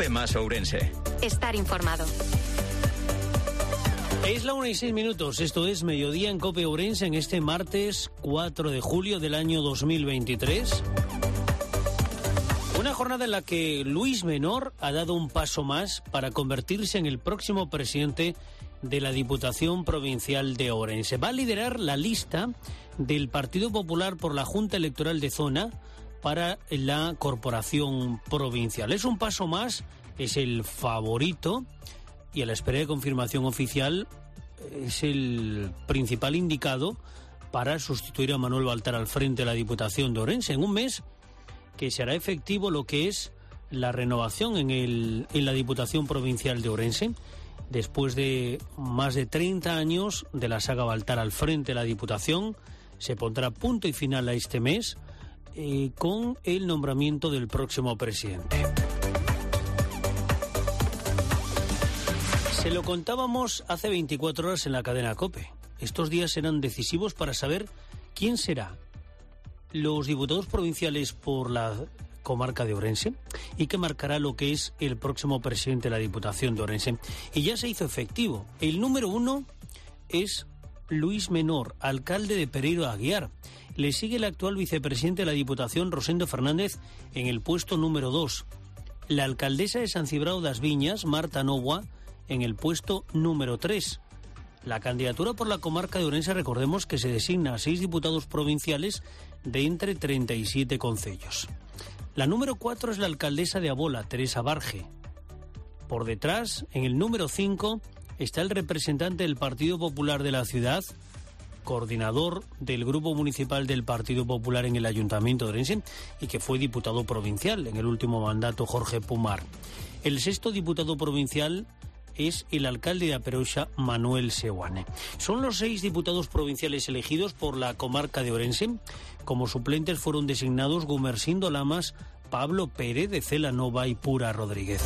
COPE más Ourense. Estar informado. Es la 1:06, esto es Mediodía en COPE Ourense en este martes 4 de julio del año 2023. Una jornada en la que Luis Menor ha dado un paso más para convertirse en el próximo presidente de la Diputación Provincial de Ourense. Va a liderar la lista del Partido Popular por la Junta Electoral de Zona para la Corporación Provincial. Es un paso más, es el favorito y a la espera de confirmación oficial es el principal indicado para sustituir a Manuel Baltar al frente de la Diputación de Ourense en un mes que se hará efectivo lo que es la renovación en la Diputación Provincial de Ourense. Después de más de 30 años de la saga Baltar al frente de la Diputación, se pondrá punto y final a este mes con el nombramiento del próximo presidente. Se lo contábamos hace 24 horas en la cadena COPE. Estos días serán decisivos para saber quién será los diputados provinciales por la comarca de Ourense y que marcará lo que es el próximo presidente de la Diputación de Ourense. Y ya se hizo efectivo. El número 1 es Luis Menor, alcalde de Pereiro de Aguiar. Le sigue el actual vicepresidente de la Diputación, Rosendo Fernández, en el puesto número 2. La alcaldesa de San Cibrao das Viñas, Marta Novoa, en el puesto número 3. La candidatura por la comarca de Ourense, recordemos que se designa a 6 diputados provinciales de entre 37 concellos. La número 4 es la alcaldesa de Abola, Teresa Barge. Por detrás, en el número 5, está el representante del Partido Popular de la ciudad, coordinador del Grupo Municipal del Partido Popular en el Ayuntamiento de Ourense y que fue diputado provincial en el último mandato, Jorge Pumar. El 6º diputado provincial es el alcalde de Aperoxa, Manuel Seoane. Son los 6 diputados provinciales elegidos por la comarca de Ourense. Como suplentes fueron designados Gumersindo Lamas, Pablo Pérez de Celanova y Pura Rodríguez.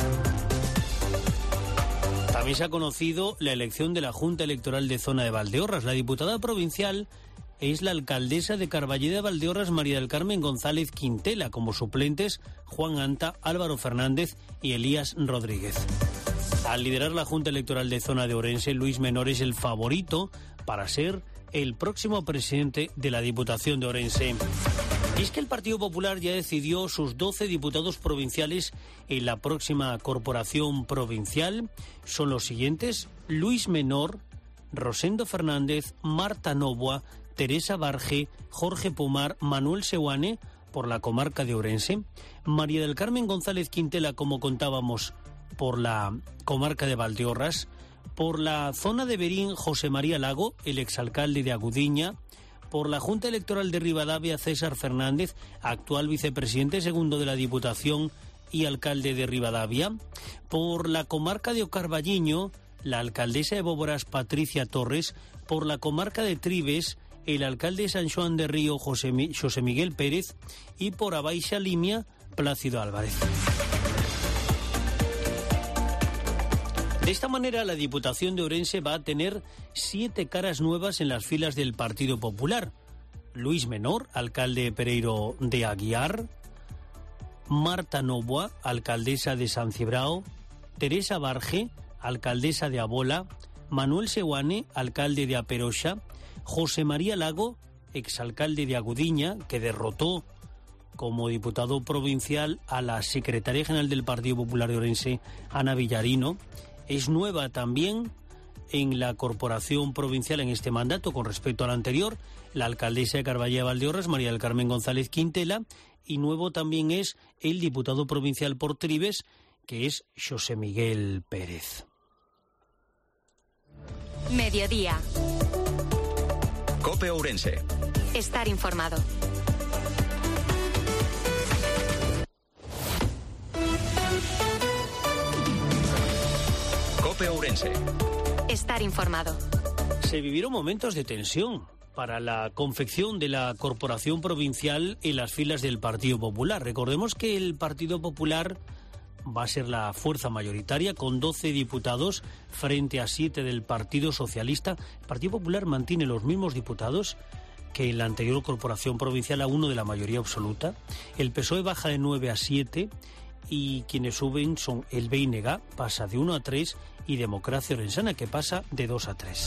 También se ha conocido la elección de la Junta Electoral de Zona de Valdeorras. La diputada provincial es la alcaldesa de Carballeda de Valdeorras, María del Carmen González Quintela, como suplentes Juan Anta, Álvaro Fernández y Elías Rodríguez. Al liderar la Junta Electoral de Zona de Ourense, Luis Menor es el favorito para ser el próximo presidente de la Diputación de Ourense. Y es que el Partido Popular ya decidió sus 12 diputados provinciales en la próxima Corporación Provincial. Son los siguientes: Luis Menor, Rosendo Fernández, Marta Novoa, Teresa Barge, Jorge Pumar, Manuel Seoane por la comarca de Ourense, María del Carmen González Quintela, como contábamos, por la comarca de Valdeorras, por la zona de Berín, José María Lago, el exalcalde de Agudiña, por la Junta Electoral de Ribadavia, César Fernández, actual vicepresidente segundo de la Diputación y alcalde de Ribadavia, por la comarca de Ocarballiño, la alcaldesa de Bóboras, Patricia Torres, por la comarca de Tribes, el alcalde de San Xoán de Río, José Miguel Pérez, y por Abaixa Limia, Plácido Álvarez. De esta manera, la Diputación de Ourense va a tener 7 caras nuevas en las filas del Partido Popular. Luis Menor, alcalde de Pereiro de Aguiar, Marta Novoa, alcaldesa de San Cibrao, Teresa Barge, alcaldesa de Abola, Manuel Seoane, alcalde de Aperoxa, José María Lago, exalcalde de Agudiña, que derrotó como diputado provincial a la secretaria general del Partido Popular de Ourense, Ana Villarino. Es nueva también en la Corporación Provincial en este mandato con respecto al anterior, la alcaldesa de Carballeda de Valdeorras, María del Carmen González Quintela, y nuevo también es el diputado provincial por Tribes, que es José Miguel Pérez. Mediodía. COPE Ourense. Estar informado. COPE Ourense. Estar informado. Se vivieron momentos de tensión para la confección de la Corporación Provincial en las filas del Partido Popular. Recordemos que el Partido Popular va a ser la fuerza mayoritaria con 12 diputados frente a 7 del Partido Socialista. El Partido Popular mantiene los mismos diputados que en la anterior Corporación Provincial, a 1 de la mayoría absoluta. El PSOE baja de 9 a 7 y quienes suben son el BNG, pasa de 1 a 3, y Democracia Orensana, que pasa de 2 a 3.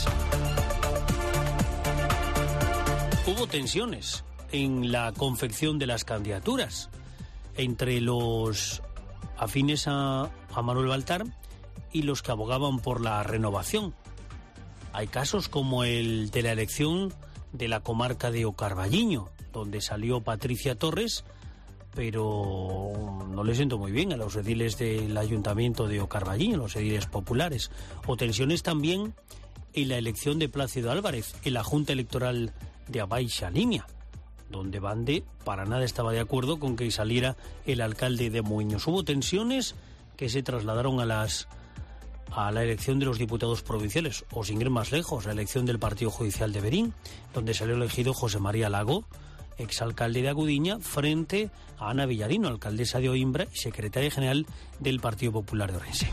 Hubo tensiones en la confección de las candidaturas entre los afines a Manuel Baltar y los que abogaban por la renovación. Hay casos como el de la elección de la comarca de Ocarballiño, donde salió Patricia Torres, pero no le siento muy bien a los ediles del ayuntamiento de Ocarballiño, los ediles populares. O tensiones también en la elección de Plácido Álvarez en la Junta Electoral de Abaixa Limia, donde Bande para nada estaba de acuerdo con que saliera el alcalde de Moiños. Hubo tensiones que se trasladaron a la elección de los diputados provinciales, o sin ir más lejos, la elección del Partido Judicial de Verín, donde salió elegido José María Lago, exalcalde de Agudiña, frente a Ana Villarino, alcaldesa de Oimbra y secretaria general del Partido Popular de Orense.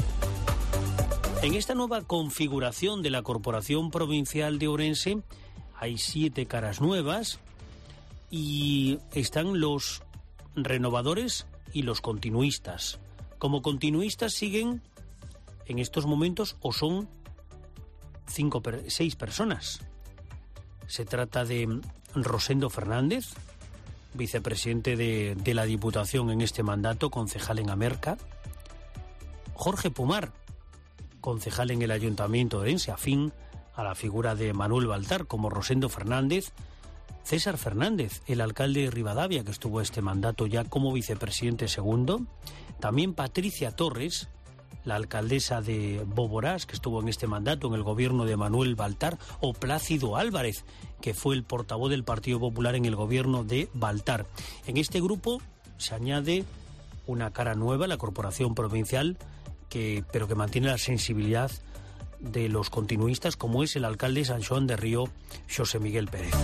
En esta nueva configuración de la Corporación Provincial de Orense hay 7 caras nuevas y están los renovadores y los continuistas. Como continuistas siguen en estos momentos o son 6 personas. Se trata de Rosendo Fernández, vicepresidente de la Diputación en este mandato, concejal en Amerca. Jorge Pumar, concejal en el Ayuntamiento de Orense, afín a la figura de Manuel Baltar, como Rosendo Fernández. César Fernández, el alcalde de Ribadavia, que estuvo este mandato ya como vicepresidente segundo. También Patricia Torres, la alcaldesa de Boborás, que estuvo en este mandato en el gobierno de Manuel Baltar, o Plácido Álvarez, que fue el portavoz del Partido Popular en el gobierno de Baltar. En este grupo se añade una cara nueva, la Corporación Provincial, pero que mantiene la sensibilidad de los continuistas, como es el alcalde de San Xoán de Río, José Miguel Pérez.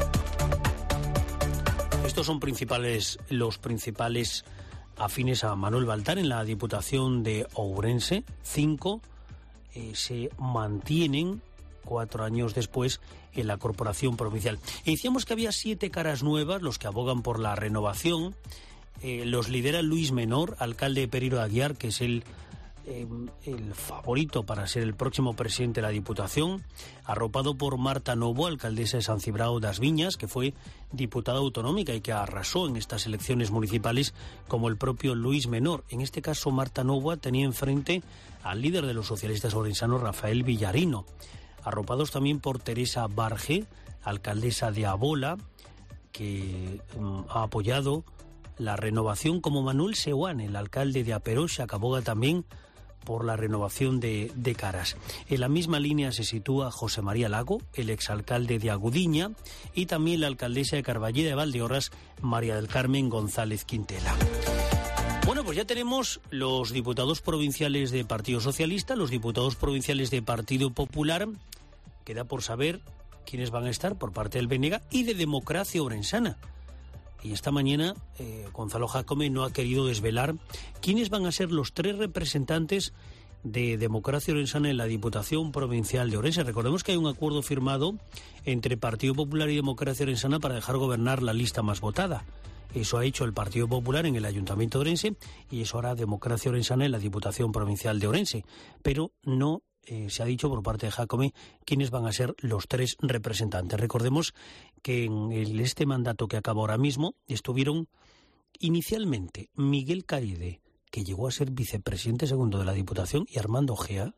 Estos son los principales afines a Manuel Baltar en la Diputación de Ourense. 5 se mantienen 4 años después en la Corporación Provincial. Y decíamos que había 7 caras nuevas, los que abogan por la renovación. Los lidera Luis Menor, alcalde de Pereiro de Aguiar, que es el favorito para ser el próximo presidente de la Diputación, arropado por Marta Novo, alcaldesa de San Cibrao das Viñas, que fue diputada autonómica y que arrasó en estas elecciones municipales, como el propio Luis Menor. En este caso, Marta Novo tenía enfrente al líder de los socialistas orensanos, Rafael Villarino, arropados también por Teresa Barge, alcaldesa de Abola, que ha apoyado la renovación, como Manuel Seuán, el alcalde de Aperoxa, que aboga también por la renovación de caras. En la misma línea se sitúa José María Lago, el exalcalde de Agudiña, y también la alcaldesa de Carballeda de Valdeorras, María del Carmen González Quintela. Bueno, pues ya tenemos los diputados provinciales de Partido Socialista, los diputados provinciales de Partido Popular. Queda por saber quiénes van a estar por parte del BNG y de Democracia Orensana. Y esta mañana Gonzalo Jácome no ha querido desvelar quiénes van a ser los 3 representantes de Democracia Orensana en la Diputación Provincial de Orense. Recordemos que hay un acuerdo firmado entre Partido Popular y Democracia Orensana para dejar gobernar la lista más votada. Eso ha hecho el Partido Popular en el Ayuntamiento de Orense y eso hará Democracia Orensana en la Diputación Provincial de Orense. Pero no se ha dicho por parte de Jácome quiénes van a ser los 3 representantes. Recordemos que en este mandato que acaba ahora mismo estuvieron inicialmente Miguel Caride, que llegó a ser vicepresidente segundo de la Diputación, y Armando Gea.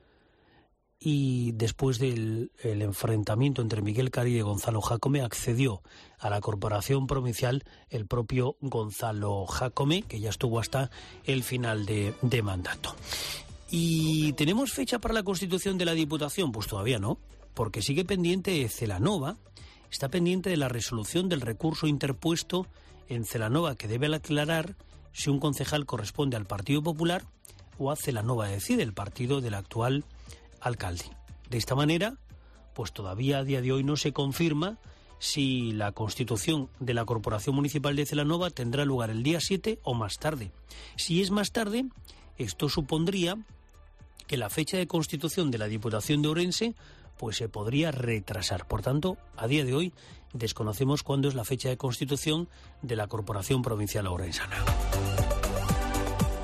Y después del enfrentamiento entre Miguel Caride y Gonzalo Jácome, accedió a la Corporación Provincial el propio Gonzalo Jácome, que ya estuvo hasta el final de mandato. ¿Y tenemos fecha para la constitución de la Diputación? Pues todavía no, porque sigue pendiente Celanova, está pendiente de la resolución del recurso interpuesto en Celanova, que debe aclarar si un concejal corresponde al Partido Popular o a Celanova Decide, el partido del actual alcalde. De esta manera, pues todavía a día de hoy no se confirma si la constitución de la Corporación Municipal de Celanova tendrá lugar el día 7 o más tarde. Si es más tarde, esto supondría que la fecha de constitución de la Diputación de Orense pues se podría retrasar. Por tanto, a día de hoy desconocemos cuándo es la fecha de constitución de la Corporación Provincial Orensana.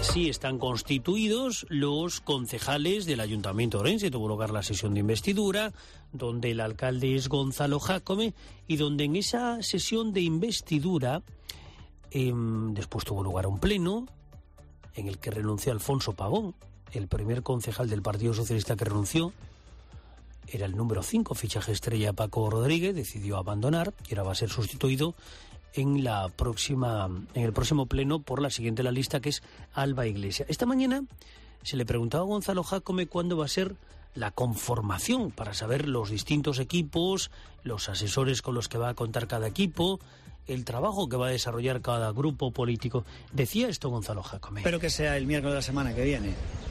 Sí están constituidos los concejales del Ayuntamiento de Ourense. Tuvo lugar la sesión de investidura, donde el alcalde es Gonzalo Jácome, y donde en esa sesión de investidura después tuvo lugar un pleno en el que renunció Alfonso Pavón, el primer concejal del Partido Socialista que renunció. Era el número 5, fichaje estrella. Paco Rodríguez decidió abandonar y ahora va a ser sustituido en el próximo pleno por la siguiente en la lista, que es Alba Iglesias. Esta mañana se le preguntaba a Gonzalo Jácome cuándo va a ser la conformación, para saber los distintos equipos, los asesores con los que va a contar cada equipo, el trabajo que va a desarrollar cada grupo político. Decía esto Gonzalo Jácome. Espero que sea el miércoles de la semana que viene.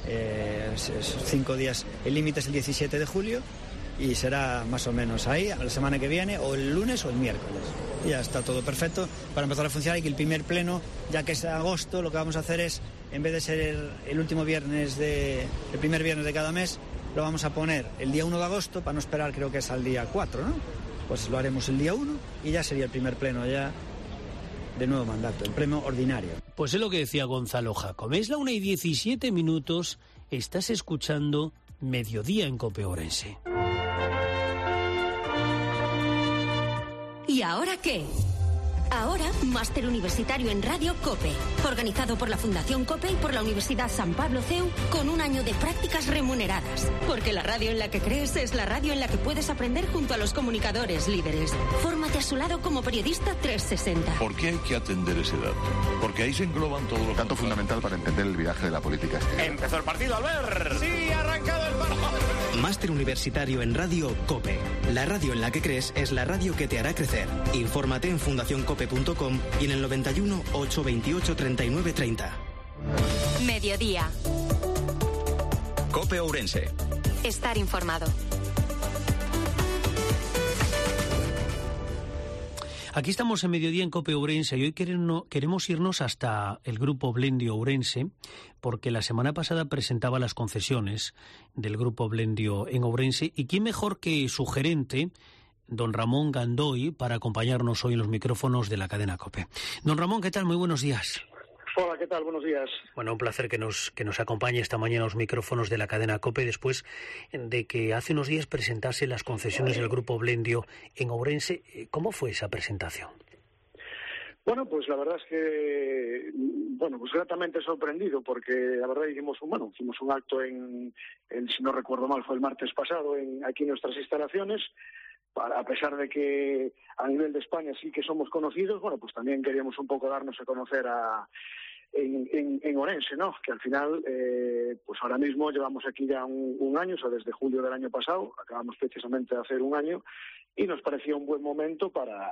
5 días, el límite es el 17 de julio y será más o menos ahí, la semana que viene, o el lunes o el miércoles. Ya está todo perfecto para empezar a funcionar, y que el primer pleno, ya que es agosto, lo que vamos a hacer es, en vez de ser el último viernes el primer viernes de cada mes, lo vamos a poner el día 1 de agosto, para no esperar, creo que es al día 4, ¿no? Pues lo haremos el día 1 y ya sería el primer pleno ya de nuevo mandato, el pleno ordinario. Pues es lo que decía Gonzalo Jácome. Es la 1:17, estás escuchando Mediodía en COPE Ourense. ¿Y ahora qué? Ahora, máster universitario en Radio COPE, organizado por la Fundación COPE y por la Universidad San Pablo CEU, con un año de prácticas remuneradas. Porque la radio en la que crees es la radio en la que puedes aprender junto a los comunicadores líderes. Fórmate a su lado como periodista 360. ¿Por qué hay que atender ese dato? Porque ahí se engloban todos los... Tanto fundamental para entender el viraje de la política exterior. Empezó el partido, Albert. Sí, ha arrancado el partido. Máster universitario en Radio COPE. La radio en la que crees es la radio que te hará crecer. Infórmate en fundacioncope.com y en el 91 828 39 30. Mediodía. COPE Ourense. Estar informado. Aquí estamos en Mediodía en COPE Ourense y hoy queremos irnos hasta el Grupo Blendio Ourense, porque la semana pasada presentaba las concesiones del Grupo Blendio en Ourense, y quién mejor que su gerente, don Ramón Gandoy, para acompañarnos hoy en los micrófonos de la cadena COPE. Don Ramón, ¿qué tal? Muy buenos días. Hola, ¿qué tal? Buenos días. Bueno, un placer que nos acompañe esta mañana a los micrófonos de la cadena COPE, después de que hace unos días presentase las concesiones del Grupo Blendio en Ourense. ¿Cómo fue esa presentación? Bueno, pues la verdad es que, pues gratamente sorprendido, porque la verdad hicimos un acto si no recuerdo mal, fue el martes pasado, aquí en nuestras instalaciones. A pesar de que a nivel de España sí que somos conocidos, pues también queríamos un poco darnos a conocer en Ourense, ¿no? Que al final, pues ahora mismo llevamos aquí ya un año, o sea, desde julio del año pasado, acabamos precisamente de hacer un año, y nos parecía un buen momento para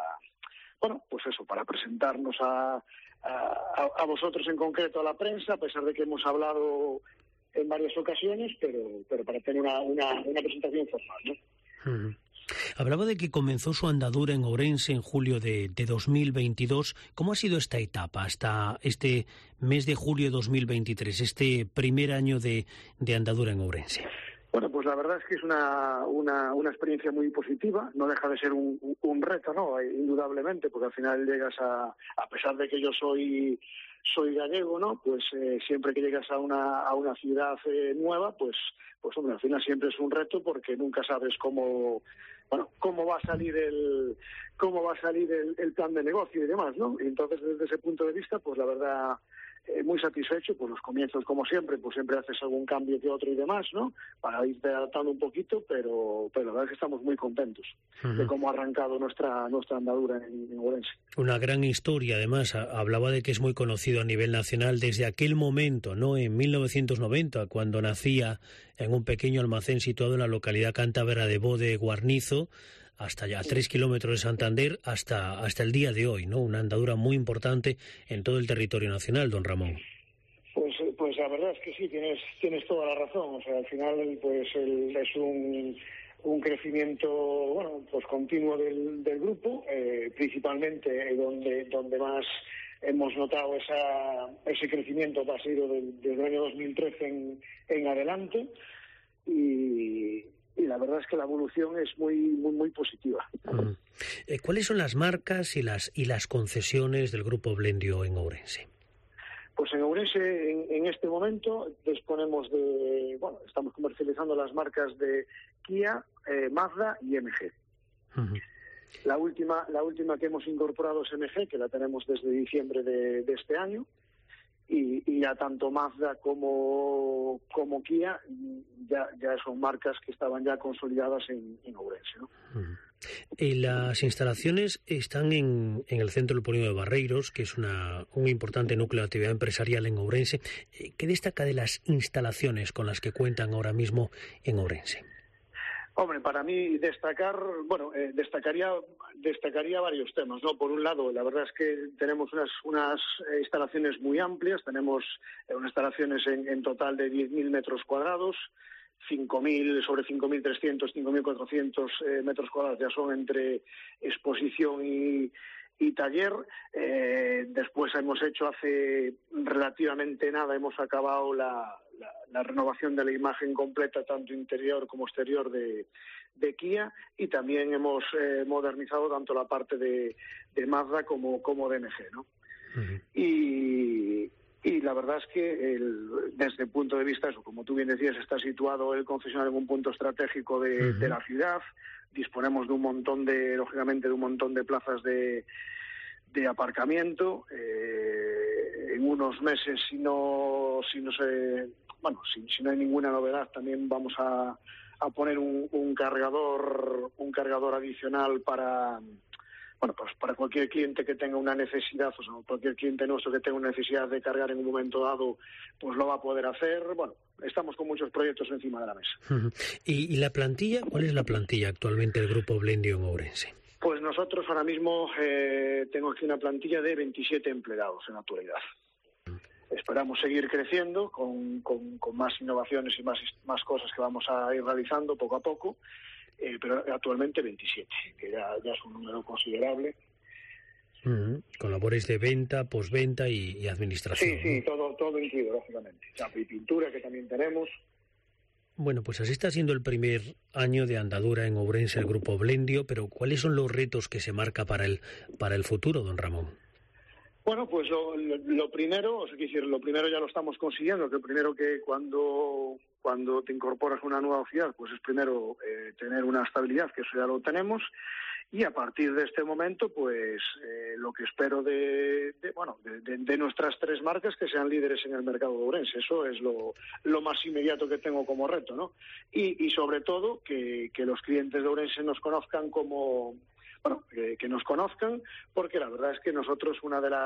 presentarnos a vosotros en concreto, a la prensa, a pesar de que hemos hablado en varias ocasiones, pero para tener una presentación formal, ¿no? Uh-huh. Hablaba de que comenzó su andadura en Ourense en julio de 2022. ¿Cómo ha sido esta etapa hasta este mes de julio de 2023, este primer año de andadura en Ourense? Bueno, pues la verdad es que es una experiencia muy positiva. No deja de ser un reto, ¿no? Indudablemente, porque al final llegas a pesar de que yo soy gallego, ¿no? Pues siempre que llegas a una ciudad nueva, pues hombre, al final siempre es un reto, porque nunca sabes cómo va a salir el plan de negocio y demás, ¿no? Y entonces, desde ese punto de vista, pues la verdad, muy satisfecho. Pues los comienzos, como siempre, pues siempre haces algún cambio que otro y demás, ¿no? Para irte adaptando un poquito, pero la verdad es que estamos muy contentos de cómo ha arrancado nuestra andadura en Ourense. Una gran historia, además. Hablaba de que es muy conocido a nivel nacional desde aquel momento, ¿no? En 1990, cuando nacía en un pequeño almacén situado en la localidad cántabra de Bo de Guarnizo, hasta ya 3 kilómetros de Santander, hasta el día de hoy, ¿no? Una andadura muy importante en todo el territorio nacional, don Ramón. Pues la verdad es que sí, tienes toda la razón. O sea, al final, pues es un crecimiento, pues continuo del grupo, principalmente donde más hemos notado ese crecimiento ha sido desde el año 2013 en adelante, y la verdad es que la evolución es muy muy muy positiva. ¿Cuáles son las marcas y las concesiones del Grupo Blendio en Ourense? Pues en Ourense, en este momento, disponemos de... Bueno, estamos comercializando las marcas de Kia, Mazda y MG. Uh-huh. La última que hemos incorporado es MG, que la tenemos desde diciembre de este año. Y ya tanto Mazda como Kia ya son marcas que estaban ya consolidadas en Ourense, ¿no? Uh-huh. Las instalaciones están en el centro del Polígono de Barreiros, que es un importante núcleo de actividad empresarial en Ourense. ¿Qué destaca de las instalaciones con las que cuentan ahora mismo en Ourense? Hombre, para mí destacaría varios temas, ¿no? Por un lado, la verdad es que tenemos unas instalaciones muy amplias, tenemos unas instalaciones en total de 10.000 metros cuadrados, 5.300, 5.400 metros cuadrados ya son entre exposición y taller. Después hemos hecho hace relativamente nada, hemos acabado la renovación de la imagen completa, tanto interior como exterior de Kia, y también hemos modernizado tanto la parte de Mazda como de MG, ¿no? Uh-huh. Y la verdad es que desde el punto de vista, eso, como tú bien decías, está situado el concesionario en un punto estratégico de la ciudad. Disponemos lógicamente de un montón de plazas de aparcamiento. En unos meses, si no hay ninguna novedad, también vamos a poner un cargador adicional para cualquier cliente que tenga una necesidad, o sea, cualquier cliente nuestro que tenga una necesidad de cargar en un momento dado, pues lo va a poder hacer. Bueno, estamos con muchos proyectos encima de la mesa. Uh-huh. ¿Y la plantilla? ¿Cuál es la plantilla actualmente del Grupo Blendio en Ourense? Pues nosotros ahora mismo tengo aquí una plantilla de 27 empleados en la actualidad. Esperamos seguir creciendo con más innovaciones y más cosas que vamos a ir realizando poco a poco. Pero actualmente 27, que ya es un número considerable. Uh-huh. Con labores de venta, postventa y administración. Sí, ¿no? todo incluido, lógicamente. Chapa y pintura, que también tenemos. Bueno, pues así está siendo el primer año de andadura en Ourense el Grupo Blendio, pero ¿cuáles son los retos que se marca para el futuro, don Ramón? Bueno, pues lo primero ya lo estamos consiguiendo, que primero que cuando te incorporas a una nueva ciudad, pues es primero tener una estabilidad, que eso ya lo tenemos, y a partir de este momento, pues lo que espero de nuestras tres marcas, que sean líderes en el mercado de Ourense. Eso es lo más inmediato que tengo como reto, ¿no? Y sobre todo que los clientes de Ourense nos conozcan que nos conozcan, porque la verdad es que nosotros una de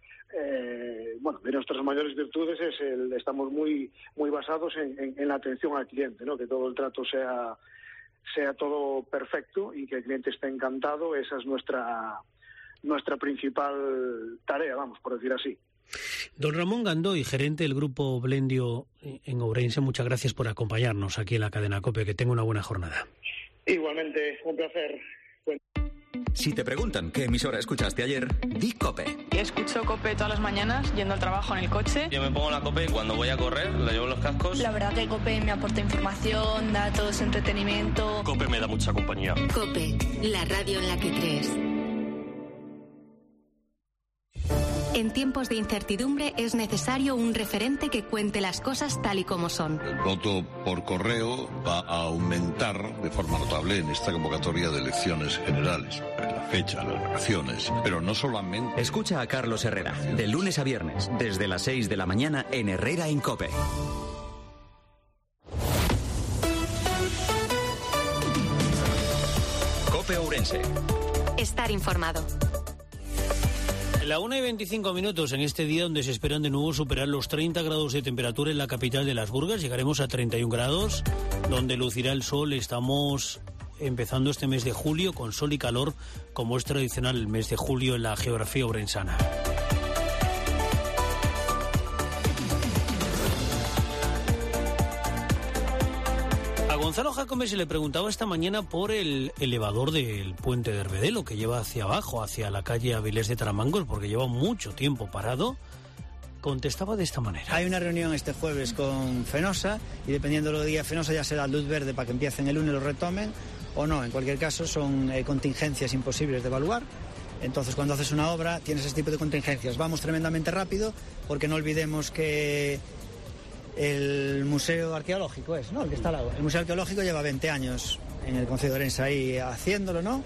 de nuestras mayores virtudes es estamos muy basados en la atención al cliente, ¿no? Que todo el trato sea todo perfecto y que el cliente esté encantado. Esa es nuestra principal tarea, por decir así. Don Ramón Gandoy, gerente del Grupo Blendio en Ourense, muchas gracias por acompañarnos aquí en la cadena COPE. Que tenga una buena jornada. Igualmente, un placer. Si te preguntan qué emisora escuchaste ayer, di COPE. Escucho COPE todas las mañanas, yendo al trabajo en el coche. Yo me pongo la COPE cuando voy a correr, la llevo en los cascos. La verdad que COPE me aporta información, datos, entretenimiento. COPE me da mucha compañía. COPE, la radio en la que crees. En tiempos de incertidumbre es necesario un referente que cuente las cosas tal y como son. El voto por correo va a aumentar de forma notable en esta convocatoria de elecciones generales. La fecha, las vacaciones, pero no solamente... Escucha a Carlos Herrera, de lunes a viernes, desde las 6 de la mañana en Herrera en COPE. COPE Ourense. Estar informado. La 1:25 en este día donde se esperan de nuevo superar los 30 grados de temperatura en la capital de Las Burgas. Llegaremos a 31 grados, donde lucirá el sol. Estamos empezando este mes de julio con sol y calor, como es tradicional el mes de julio en la geografía ourensana. Gonzalo Jacome se le preguntaba esta mañana por el elevador del puente de Herbedelo, que lleva hacia abajo, hacia la calle Avilés de Taramangos, porque lleva mucho tiempo parado. Contestaba de esta manera. Hay una reunión este jueves con Fenosa y dependiendo de lo que diga Fenosa ya será luz verde para que empiecen el lunes y lo retomen o no. En cualquier caso son contingencias imposibles de evaluar Entonces, cuando haces una obra, tienes ese tipo de contingencias. Vamos tremendamente rápido, porque no olvidemos que el Museo Arqueológico es, ¿no? El que está al lado. El Museo Arqueológico lleva 20 años en el Concejo de Ourense ahí haciéndolo, ¿no?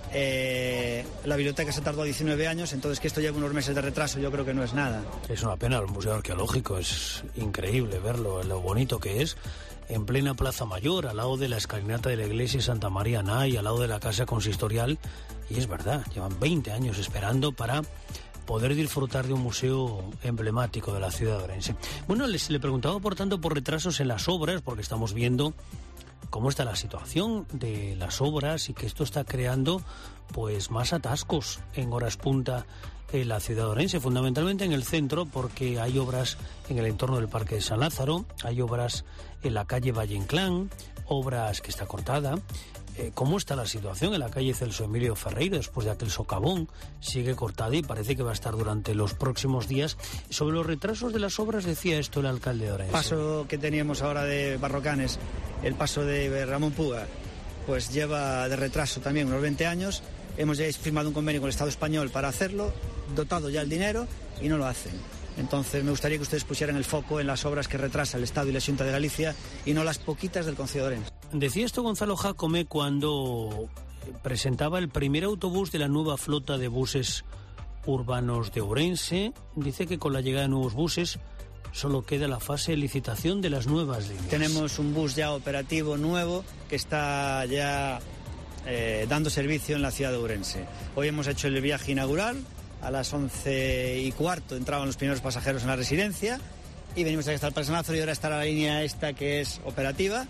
La biblioteca se tardó 19 años, entonces que esto lleve unos meses de retraso yo creo que no es nada. Es una pena, el Museo Arqueológico, es increíble verlo, lo bonito que es, en plena Plaza Mayor, al lado de la escalinata de la iglesia Santa María Nay, al lado de la Casa Consistorial, y es verdad, llevan 20 años esperando para poder disfrutar de un museo emblemático de la ciudad de Ourense. Bueno, le preguntaba por tanto por retrasos en las obras, porque estamos viendo cómo está la situación de las obras y que esto está creando pues más atascos en horas punta en la ciudad de Ourense, fundamentalmente en el centro, porque hay obras en el entorno del Parque de San Lázaro, hay obras en la calle Valle Inclán, obras que está cortada. ¿Cómo está la situación en la calle Celso Emilio Ferreiro después de aquel socavón? Sigue cortada y parece que va a estar durante los próximos días. Sobre los retrasos de las obras decía esto el alcalde de Ourense. El paso que teníamos ahora de Barrocanes, el paso de Ramón Puga, pues lleva de retraso también unos 20 años. Hemos ya firmado un convenio con el Estado español para hacerlo, dotado ya el dinero y no lo hacen. Entonces me gustaría que ustedes pusieran el foco en las obras que retrasa el Estado y la Xunta de Galicia y no las poquitas del Concejo de Ourense. Decía esto Gonzalo Jácome cuando presentaba el primer autobús de la nueva flota de buses urbanos de Ourense. Dice que con la llegada de nuevos buses solo queda la fase de licitación de las nuevas líneas. Tenemos un bus ya operativo nuevo que está ya dando servicio en la ciudad de Ourense. Hoy hemos hecho el viaje inaugural. A las 11:15 entraban los primeros pasajeros en la residencia y venimos aquí hasta el Parque San Lázaro y ahora estará la línea esta que es operativa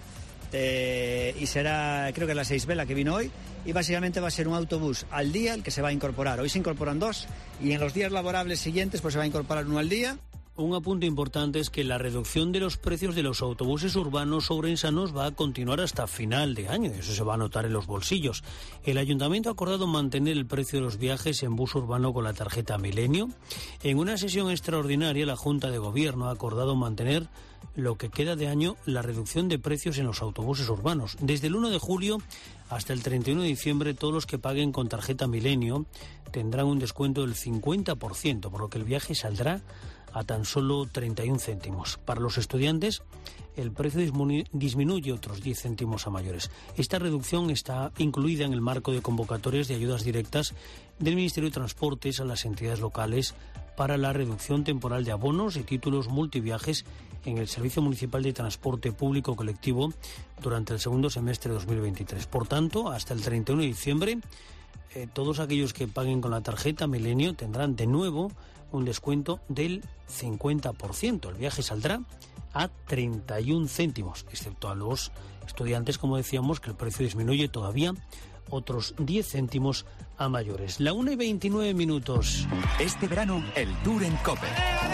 y será, creo que es la 6B la que vino hoy, y básicamente va a ser un autobús al día el que se va a incorporar. Hoy se incorporan 2 y en los días laborables siguientes pues se va a incorporar 1 al día. Un apunte importante es que la reducción de los precios de los autobuses urbanos ourensanos va a continuar hasta final de año y eso se va a notar en los bolsillos. El Ayuntamiento ha acordado mantener el precio de los viajes en bus urbano con la tarjeta Milenio. En una sesión extraordinaria, la Junta de Gobierno ha acordado mantener lo que queda de año la reducción de precios en los autobuses urbanos. Desde el 1 de julio hasta el 31 de diciembre, todos los que paguen con tarjeta Milenio tendrán un descuento del 50%, por lo que el viaje saldrá a tan solo 31 céntimos. Para los estudiantes, el precio disminuye otros 10 céntimos a mayores. Esta reducción está incluida en el marco de convocatorias de ayudas directas del Ministerio de Transportes a las entidades locales para la reducción temporal de abonos y títulos multiviajes en el Servicio Municipal de Transporte Público Colectivo durante el segundo semestre de 2023. Por tanto, hasta el 31 de diciembre, todos aquellos que paguen con la tarjeta Milenio tendrán de nuevo un descuento del 50%. El viaje saldrá a 31 céntimos, excepto a los estudiantes, como decíamos, que el precio disminuye todavía otros 10 céntimos a mayores. La 1:29. Este verano, el Tour en COPE.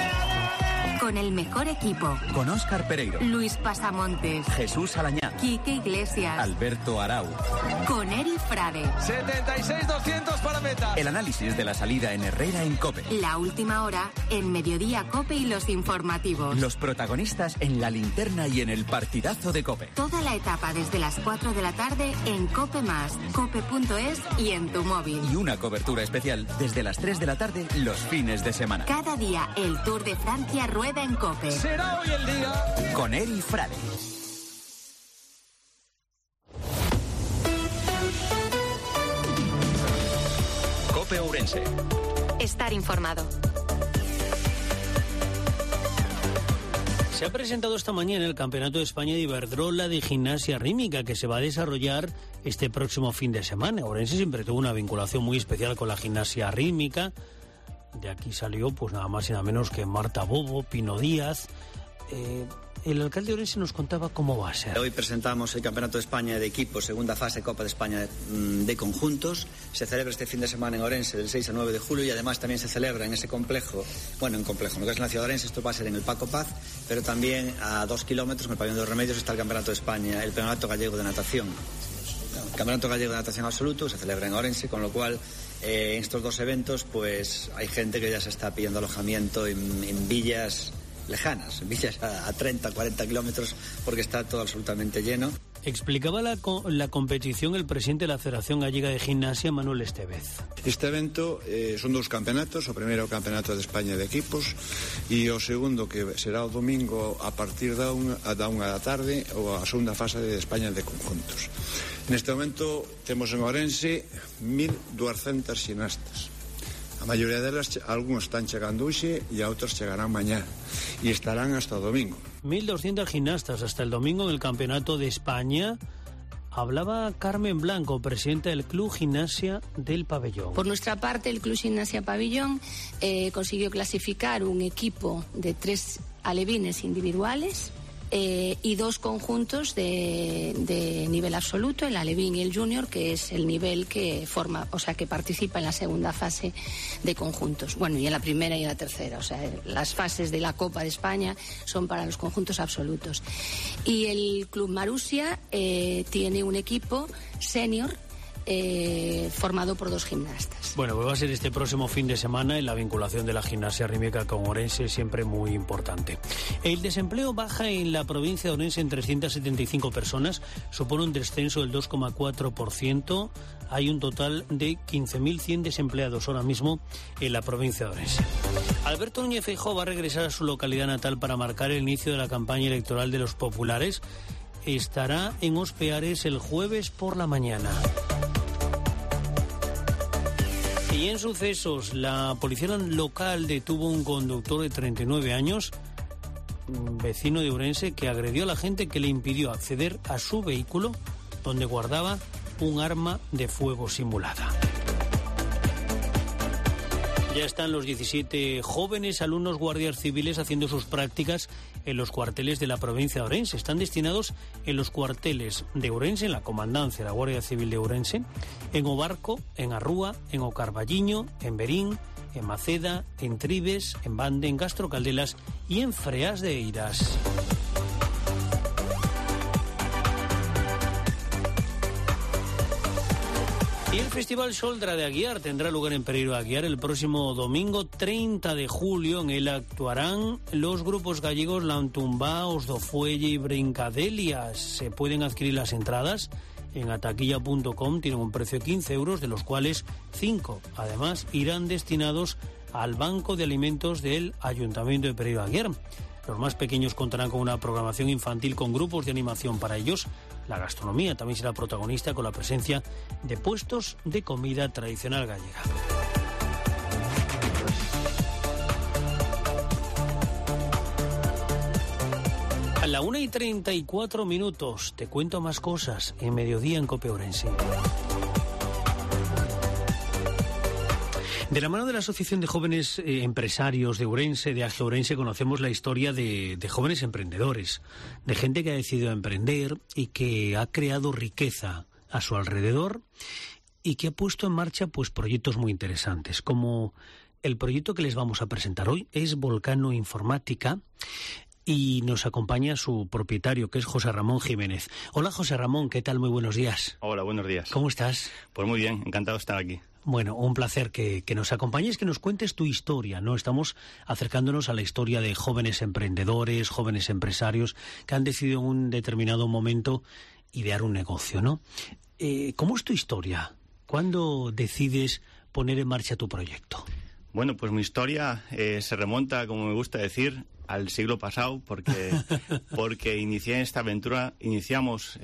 Con el mejor equipo. Con Óscar Pereiro. Luis Pasamontes. Jesús Alañá. Quique Iglesias. Alberto Arau. Con Eri Frade. 76-200 para meta. El análisis de la salida en Herrera en COPE. La última hora en Mediodía COPE y los informativos. Los protagonistas en la linterna y en el partidazo de COPE. Toda la etapa desde las 4 de la tarde en COPE+, cope.es y en tu móvil. Y una cobertura especial desde las 3 de la tarde los fines de semana. Cada día el Tour de Francia rueda en COPE. Será hoy el día. Con Eri Frade. COPE Ourense. Estar informado. Se ha presentado esta mañana el Campeonato de España de Iberdrola de Gimnasia Rítmica que se va a desarrollar este próximo fin de semana. Ourense siempre tuvo una vinculación muy especial con la gimnasia rítmica. De aquí salió pues nada más y nada menos que Marta Bobo, Pino Díaz. El alcalde de Ourense nos contaba cómo va a ser. Hoy presentamos el Campeonato de España de equipos, segunda fase Copa de España de conjuntos. Se celebra este fin de semana en Ourense del 6 al 9 de julio y además también se celebra en ese complejo, lo que es en la ciudad de Ourense, esto va a ser en el Paco Paz, pero también a 2 kilómetros, en el Pabellón de los Remedios, está el Campeonato de España, el Campeonato Gallego de Natación. El Campeonato Gallego de Natación Absoluto se celebra en Ourense, con lo cual en estos dos eventos pues hay gente que ya se está pidiendo alojamiento en villas lejanas, en villas a 30, 40 kilómetros, porque está todo absolutamente lleno. Explicaba la competición el presidente de la Federación Gallega de Gimnasia, Manuel Estevez. Este evento son 2 campeonatos, o primeiro campeonato de España de equipos e o segundo que será o domingo a partir da 1 da tarde ou a segunda fase de España de conjuntos. Neste momento temos en Ourense 1.200 ximnastas. A maioría delas, algúns están chegando hoxe e a outros chegarán mañá e estarán hasta o domingo. 1.200 gimnastas hasta el domingo en el Campeonato de España. Hablaba Carmen Blanco, presidenta del Club Gimnasia del Pabellón. Por nuestra parte, el Club Gimnasia Pabellón consiguió clasificar un equipo de 3 alevines individuales y 2 conjuntos de nivel absoluto, el alevín y el junior, que es el nivel que forma, o sea, que participa en la segunda fase de conjuntos. Bueno, y en la primera y en la tercera, o sea, las fases de la Copa de España son para los conjuntos absolutos. Y el Club Marusia tiene un equipo senior formado por 2 gimnastas. Bueno, pues va a ser este próximo fin de semana en la vinculación de la gimnasia rítmica con Ourense, siempre muy importante. El desempleo baja en la provincia de Ourense en 375 personas, supone un descenso del 2,4%. Hay un total de 15.100 desempleados ahora mismo en la provincia de Ourense. Alberto Núñez Feijóo va a regresar a su localidad natal para marcar el inicio de la campaña electoral de los populares. Estará en Ospeares el jueves por la mañana. Y en sucesos, la policía local detuvo a un conductor de 39 años, vecino de Ourense, que agredió a la gente que le impidió acceder a su vehículo, donde guardaba un arma de fuego simulada. Ya están los 17 jóvenes alumnos guardias civiles haciendo sus prácticas en los cuarteles de la provincia de Ourense. Están destinados en los cuarteles de Ourense, en la comandancia de la Guardia Civil de Ourense, en Obarco, en Arrúa, en Ocarballiño, en Berín, en Maceda, en Tribes, en Bande, en Castro Caldelas y en Freás de Eiras. Y el Festival Xoldra de Aguiar tendrá lugar en Pereiro de Aguiar el próximo domingo 30 de julio. En él actuarán los grupos gallegos Lantumbá, Osdofuelle y Brincadelias. Se pueden adquirir las entradas en ataquilla.com, tienen un precio de 15 euros, de los cuales 5, además, irán destinados al Banco de Alimentos del Ayuntamiento de Pereiro de Aguiar. Los más pequeños contarán con una programación infantil con grupos de animación para ellos. La gastronomía también será protagonista con la presencia de puestos de comida tradicional gallega. A la 1:34, te cuento más cosas en Mediodía en COPE Ourense. De la mano de la Asociación de Jóvenes Empresarios de Ourense, de AGE Ourense, conocemos la historia de jóvenes emprendedores, de gente que ha decidido emprender y que ha creado riqueza a su alrededor y que ha puesto en marcha pues proyectos muy interesantes, como el proyecto que les vamos a presentar hoy. Es Volcano Informática y nos acompaña su propietario, que es José Ramón Jiménez. Hola, José Ramón, ¿qué tal? Muy buenos días. Hola, buenos días. ¿Cómo estás? Pues muy bien, encantado de estar aquí. Bueno, un placer que nos acompañes, que nos cuentes tu historia, ¿no? Estamos acercándonos a la historia de jóvenes emprendedores, jóvenes empresarios que han decidido en un determinado momento idear un negocio, ¿no? ¿Cómo es tu historia? ¿Cuándo decides poner en marcha tu proyecto? Bueno, pues mi historia se remonta, como me gusta decir, al siglo pasado, porque inicié esta aventura, iniciamos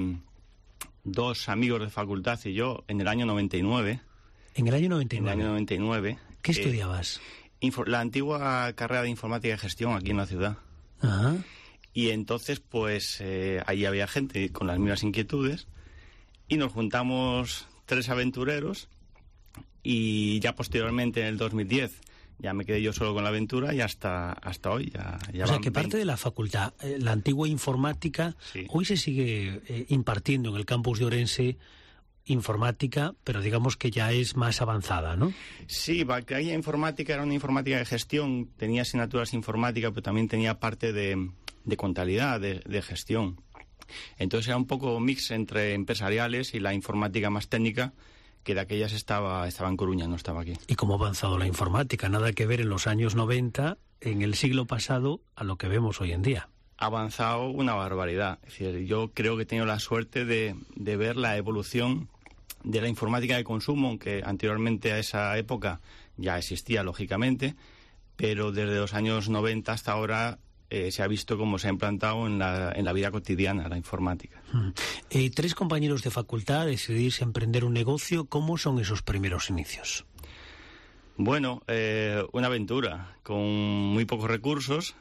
2 amigos de facultad y yo en el año 99. ¿En el año 99? En el año 99. ¿Qué estudiabas? La antigua carrera de informática y gestión aquí en la ciudad. Ajá. Y entonces, pues, ahí había gente con las mismas inquietudes y nos juntamos 3 aventureros y ya posteriormente, en el 2010, ya me quedé yo solo con la aventura y hasta hoy. Ya o sea, que parte de la facultad, la antigua informática, sí, hoy se sigue impartiendo en el campus de Ourense informática, pero digamos que ya es más avanzada, ¿no? Sí, aquella informática era una informática de gestión, tenía asignaturas informática, pero también tenía parte de contabilidad, de gestión. Entonces era un poco mix entre empresariales y la informática más técnica, que de aquellas estaba en Coruña, no estaba aquí. ¿Y cómo ha avanzado la informática? Nada que ver en los años 90, en el siglo pasado, a lo que vemos hoy en día. ha avanzado una barbaridad. Es decir, yo creo que he tenido la suerte de ver la evolución de la informática de consumo, aunque anteriormente a esa época ya existía, lógicamente, pero desde los años 90 hasta ahora se ha visto cómo se ha implantado en la vida cotidiana la informática. 3 compañeros de facultad decidís emprender un negocio. ¿Cómo son esos primeros inicios? Bueno, una aventura con muy pocos recursos,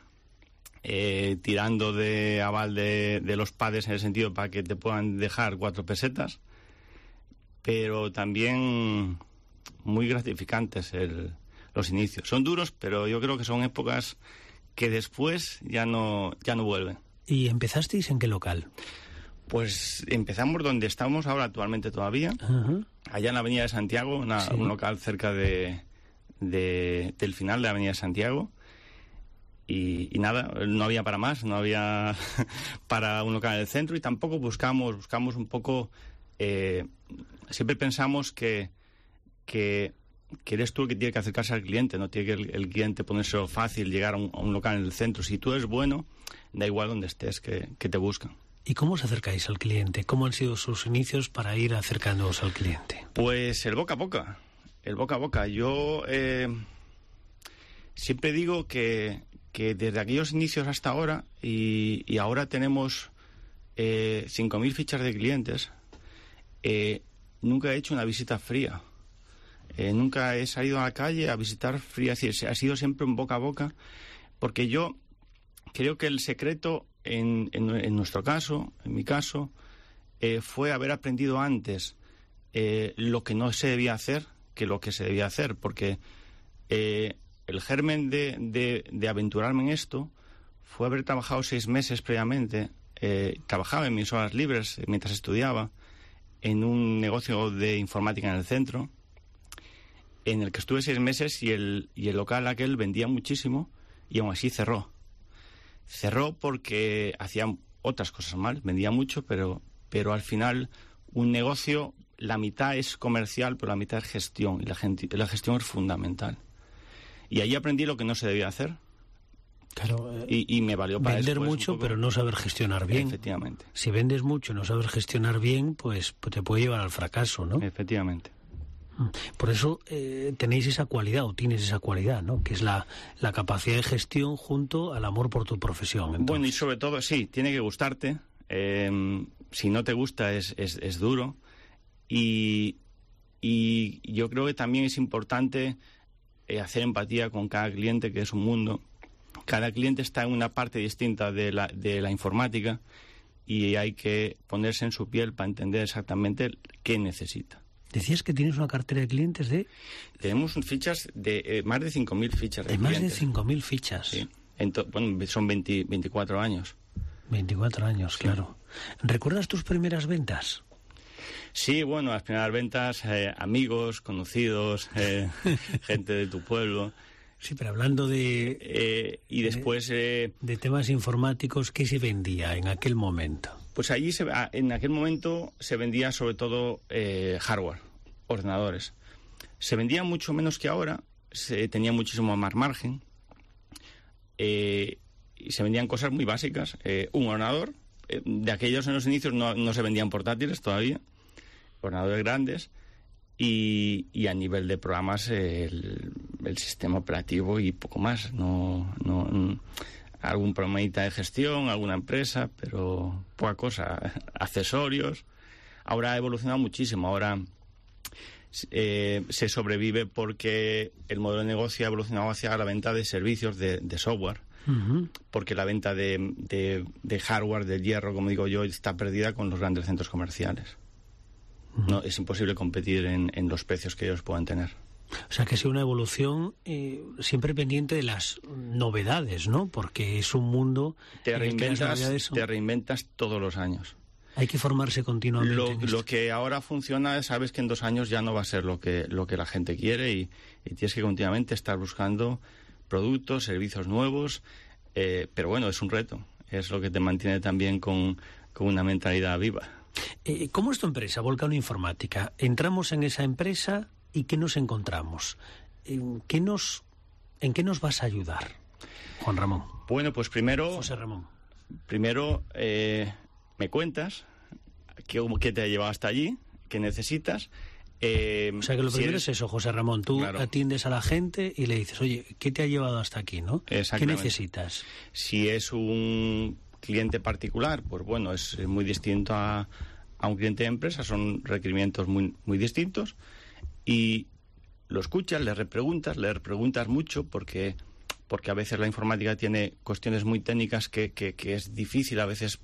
tirando de aval de los padres en el sentido para que te puedan dejar 4 pesetas, pero también muy gratificantes los inicios. Son duros, pero yo creo que son épocas que después ya no vuelven. ¿Y empezasteis en qué local? Pues empezamos donde estamos ahora actualmente todavía, allá en la Avenida de Santiago, un local cerca del final de la Avenida de Santiago. Y nada, no había para más, no había para un local en el centro, y tampoco buscamos un poco... siempre pensamos que eres tú el que tiene que acercarse al cliente, no tiene que el cliente ponérselo fácil, llegar a un local en el centro. Si tú eres bueno, da igual donde estés, que te buscan. ¿Y cómo os acercáis al cliente? ¿Cómo han sido sus inicios para ir acercándoos al cliente? Pues el boca a boca. Yo siempre digo que desde aquellos inicios hasta ahora, y ahora tenemos 5.000 fichas de clientes, nunca he hecho una visita fría. Nunca he salido a la calle a visitar fría. Ha sido siempre un boca a boca, porque yo creo que el secreto en nuestro caso, en mi caso, fue haber aprendido antes lo que no se debía hacer que lo que se debía hacer, porque el germen de aventurarme en esto fue haber trabajado 6 meses previamente. Trabajaba en mis horas libres mientras estudiaba en un negocio de informática en el centro, en el que estuve 6 meses, y el local aquel vendía muchísimo y aún así cerró. Cerró porque hacían otras cosas mal, vendía mucho, pero al final un negocio, la mitad es comercial, pero la mitad es gestión, y la gestión es fundamental. Y ahí aprendí lo que no se debía hacer. Claro, y me valió para vender mucho, pero no saber gestionar bien. Efectivamente. Si vendes mucho y no sabes gestionar bien, pues te puede llevar al fracaso, ¿no? Efectivamente. Por eso tenéis esa cualidad, o tienes esa cualidad, ¿no? Que es la capacidad de gestión junto al amor por tu profesión. Entonces. Bueno, y sobre todo, sí, tiene que gustarte. Si no te gusta es duro. Y yo creo que también es importante hacer empatía con cada cliente, que es un mundo. Cada cliente está en una parte distinta de la informática, y hay que ponerse en su piel para entender exactamente qué necesita. Decías que tienes una cartera de clientes de... Tenemos fichas de más de 5.000 fichas de clientes. Más de 5.000 fichas. Sí. Bueno, son 24 años. 24 años, sí. Claro. ¿Recuerdas tus primeras ventas? Sí, bueno, las primeras ventas, amigos, conocidos, gente de tu pueblo. Sí, pero hablando de... y después... de temas informáticos, ¿qué se vendía en aquel momento? Pues allí, en aquel momento, se vendía sobre todo hardware, ordenadores. Se vendía mucho menos que ahora, se tenía muchísimo más margen, y se vendían cosas muy básicas. Un ordenador, de aquellos en los inicios no se vendían portátiles todavía, ordenadores grandes, y a nivel de programas el sistema operativo y poco más. No algún programita de gestión, alguna empresa, pero poca cosa. Accesorios. Ahora ha evolucionado muchísimo. Ahora se sobrevive porque el modelo de negocio ha evolucionado hacia la venta de servicios de software. Uh-huh. Porque la venta de hardware, de hierro, como digo yo, está perdida con los grandes centros comerciales. Uh-huh. No, es imposible competir en los precios que ellos puedan tener. O sea, que sea una evolución siempre pendiente de las novedades, ¿no? Porque es un mundo... Te reinventas todos los años. Hay que formarse continuamente. Lo que ahora funciona, sabes que en 2 años ya no va a ser lo que la gente quiere, y tienes que continuamente estar buscando productos, servicios nuevos, pero bueno, es un reto. Es lo que te mantiene también con una mentalidad viva. ¿Cómo es tu empresa, Volcano Informática? Entramos en esa empresa... ¿Y qué nos encontramos? ¿En qué nos vas a ayudar, Juan Ramón? Bueno, pues primero... José Ramón. primero me cuentas qué te ha llevado hasta allí, qué necesitas. O sea que lo primero es eso, José Ramón. Tú atiendes a la gente y le dices, oye, ¿qué te ha llevado hasta aquí, no? ¿Qué necesitas? Si es un cliente particular, pues bueno, es muy distinto a un cliente de empresa, son requerimientos muy, muy distintos, y lo escuchas, le repreguntas mucho, porque a veces la informática tiene cuestiones muy técnicas que es difícil a veces,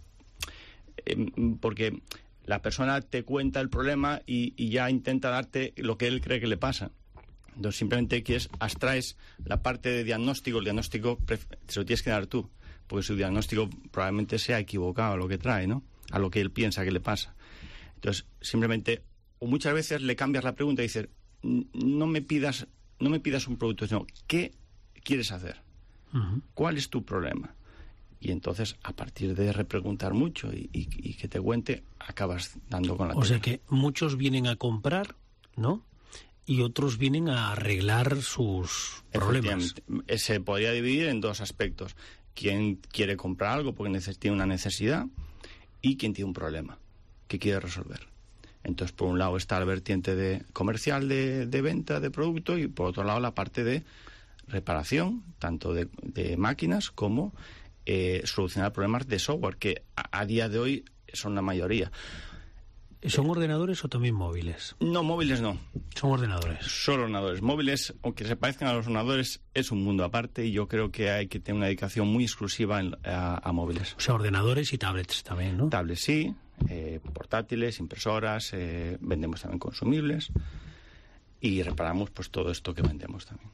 porque la persona te cuenta el problema y ya intenta darte lo que él cree que le pasa. Entonces simplemente abstraes la parte de diagnóstico. El diagnóstico se lo tienes que dar tú, porque su diagnóstico probablemente sea equivocado a lo que trae, ¿no? A lo que él piensa que le pasa. Entonces simplemente, o muchas veces le cambias la pregunta y dices, no me pidas un producto, sino ¿qué quieres hacer? ¿Cuál es tu problema? Y entonces, a partir de repreguntar mucho y que te cuente, acabas dando con la tecla. O sea que muchos vienen a comprar, ¿no? Y otros vienen a arreglar sus problemas. Se podría dividir en dos aspectos. Quien quiere comprar algo porque tiene una necesidad, y quien tiene un problema que quiere resolver. Entonces, por un lado está la vertiente comercial de venta de producto, y por otro lado la parte de reparación, tanto de máquinas como solucionar problemas de software, que a día de hoy son la mayoría. ¿Son ordenadores o también móviles? No, móviles no. Son ordenadores. Solo ordenadores. Móviles, aunque se parezcan a los ordenadores, es un mundo aparte, y yo creo que hay que tener una dedicación muy exclusiva a móviles. O sea, ordenadores y tablets también, ¿no? Tablets sí, portátiles, impresoras, vendemos también consumibles, y reparamos pues todo esto que vendemos también.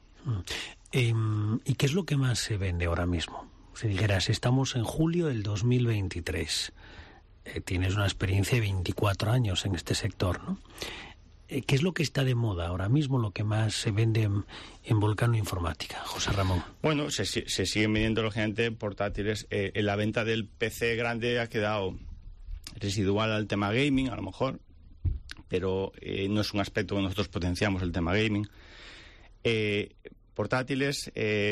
¿Y qué es lo que más se vende ahora mismo? Si dijeras, estamos en julio del 2023, tienes una experiencia de 24 años en este sector, ¿no? ¿Qué es lo que está de moda ahora mismo, lo que más se vende en Volcano Informática, José Ramón? Bueno, se siguen vendiendo lógicamente portátiles. La venta del PC grande ha quedado residual al tema gaming, a lo mejor, pero no es un aspecto que nosotros potenciamos, el tema gaming. Portátiles,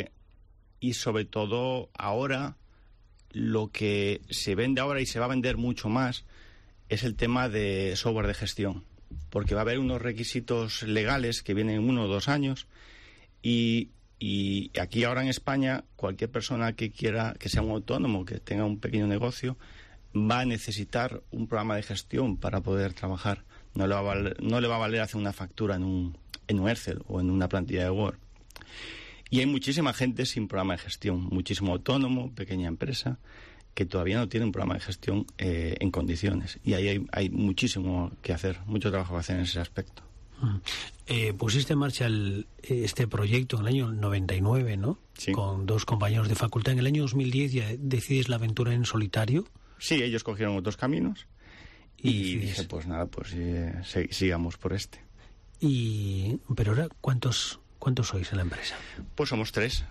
y sobre todo ahora, lo que se vende ahora y se va a vender mucho más es el tema de software de gestión, porque va a haber unos requisitos legales que vienen en 1 o 2 años, y aquí ahora en España cualquier persona que quiera, que sea un autónomo, que tenga un pequeño negocio, va a necesitar un programa de gestión para poder trabajar. No le va a valer hacer una factura en un Excel o en una plantilla de Word. Y hay muchísima gente sin programa de gestión, muchísimo autónomo, pequeña empresa, que todavía no tiene un programa de gestión en condiciones. Y ahí hay muchísimo que hacer, mucho trabajo que hacer en ese aspecto. Pusiste en marcha este proyecto en el año 99, ¿no? Sí. Con 2 compañeros de facultad. En el año 2010 ya decides la aventura en solitario. Sí, ellos cogieron otros caminos y dije, pues nada, pues sigamos por este. Pero ahora, ¿cuántos sois en la empresa? Pues somos tres.